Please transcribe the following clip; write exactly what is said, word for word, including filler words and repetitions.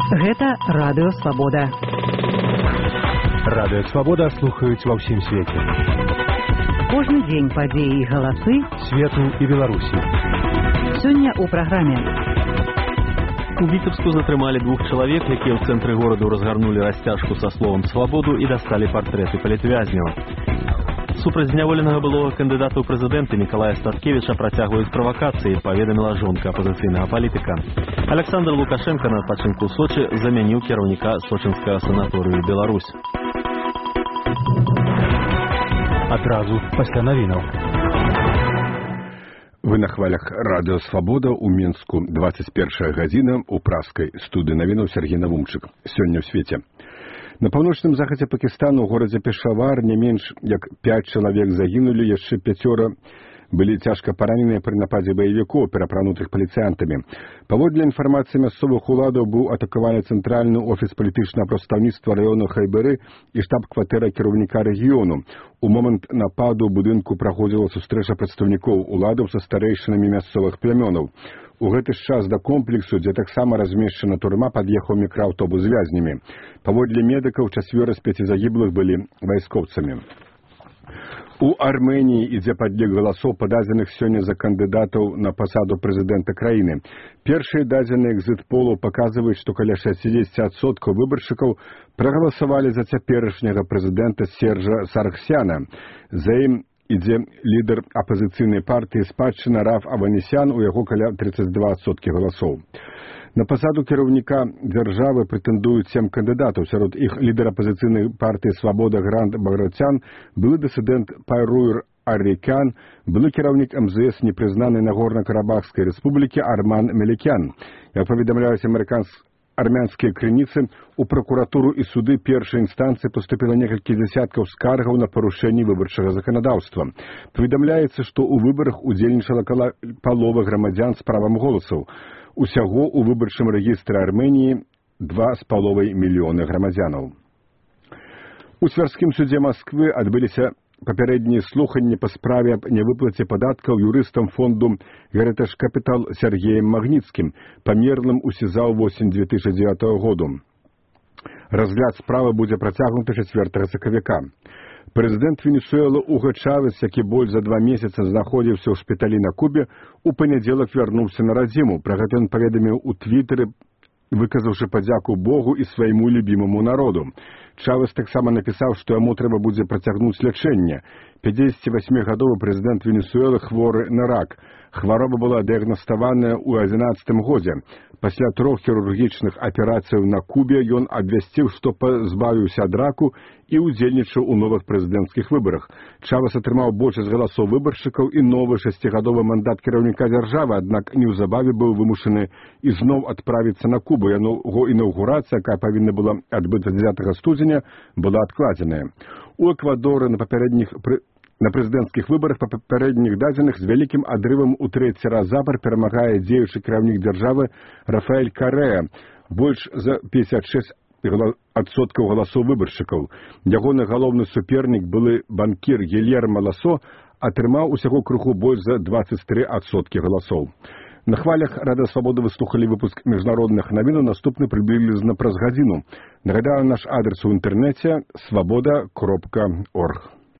Гэта радыё Свабода. Радыё Свабода слухаюць ва ўсім свеце. Кожны дзень падзеі і галасы свету і Беларусі. Сёння ў праграме. У Віцебску затрымалі двух чалавек, якія ў цэнтры гораду разгарнулі расцяжку са словам «Свабоду» і дасталі партрэты палітвязняў. Супраць зняволенага былога кандыдата ў прэзідэнты Мікалая Статкевіча працягваюць правакацыі, паведаміла жонка апазіцыйнага палітыка. Александр Лукашенко на адпачынку ў Сочы замяніў кіраўніка сочынскага санаторыю «Беларусь». Адразу пасля навінаў. Вы на хвалях радыё Свабода ў Мінску. двадцать первая гадзіна ў праскай студыі навінаў Сергей Навумчык. Сёння ў свеце. На паўночным захадзе Пакістану ў горадзе Пешавар не менш як пяць чалавек загінулі, яшчэ пяцёра былі цяжка параненыя пры нападзе баевікоў, перапранутых паліцыянтамі. Паводле інфармацыі мясцовых уладаў быў атакаваны цэнтральны офіс палітычнага прадстаўніцтва раёна Хайбары і штаб-кватэра кіраўніка рэгіёну. У момант нападу ў будынку праходзіла сустрэча прадстаўнікоў уладаў са старэйшынамі мясцовых плямёнаў. У гэты ж час да комплексу, дзе таксама размешчана турма, пад'ехаў мікрааўтобус з вязнямі. Паводле медыкаў, чацвёра з пяці загіблых былі вайскоўцамі. У Арменіі ідзе падлік галасоў, пададзеных сёння за кандыдатаў на пасаду прэзідэнта краіны. Першыя дадзеныя экзіт-полу паказваюць, што каля шэсцьдзесят адсоткаў выбаршчыкаў прагаласавалі за цяперашняга прэзідэнта Сержа Саргсяна. За ім ідзе лідар апазіцыйнай партыі спадчына Раф Аванесян, у яго каля тридцать два адсоткі галасоў. На пасаду кіраўніка дзяржавы прэтэндуюць сем кандыдатаў. Сярод іх лідар апазіцыйнай партыі «Свабода» Грант Багратян, былы дысідэнт Пайрур Аррекян, былы кіраўнік эм зэ эс непрызнанай Нагорна-Карабахскай рэспублікі Арман Мелікян. Як паведамляюць амерыканскія армянскія крыніцы, у пракуратуру і суды першай інстанцыі паступіла некалькі дзясяткаў скаргаў на парушэнні выбарчага заканадаўства. Паведамляецца, што ў выбарах удзельнічала каля паловы грамадзян з правам голасаў. Усяго ў выбарчым рэгістры Арменіі два з паловай мільёны грамадзянаў. У Цвярскім судзе Масквы адбыліся папярэднія слуханні па справе аб нявыплаце падаткаў юрыстам фонду «Герэтэж Капітал» Сергеем Магніцкім, памерлым у СІЗА ў восень две тысячи девятого году. Разгляд справы будзе працягнуты чацвёртага сакавіка. Прэзідэнт Венесуэлы Уго Чавес, які больш за два месяца знаходзіўся ў шпіталі на Кубе, у панядзелак вярнуўся на радзіму. Пра гэта ён паведаміў у твітары, выказаўшы падзяку Богу і свайму любімаму народу. Чавес таксама напісаў, што яму трэба будзе працягнуць лячэнне. пяцідзесяцівасьмігадовы прэзідэнт Венесуэлы хворы на рак. Хвароба была дыягнаставаная ў адзінаццатым годзе. Пасля трох хірургічных аперацыяў на Кубе ён абвясціў, што пазбавіўся ад раку і ўдзельнічаў у новых прэзідэнцкіх выбарах. Чавес атрымаў большасць галасоў выбаршчыкаў і новы шасцігадовы мандат кіраўніка дзяржавы, аднак неўзабаве быў вымушаны ізноў адправіцца на Кубу. Яго інаўгурацыя, якая павінна была адбыцца дзевятага студзеня, была адкладзеная. У Эквадоры на папярэдніх пры... на прэзідэнцкіх выбарах па папярэдніх дадзеных з вялікім адрывам у трэці раз запар перамагае дзеючы кіраўнік дзяржавы Рафаэль Карэа, больш за пятьдесят шесть адсоткаў галасоў выбаршчыкаў. Ягоны галоўны супернік, былы банкір Гильермо Ласо, атрымаў усяго крыху больш за двадцать три адсоткі галасоў. На хвалях радыё Свабода вы слухалі выпуск міжнародных навінаў, наступны прыблізна праз гадзіну. Нагадаю наш адрес у інтэрнэце свабода кропка орг.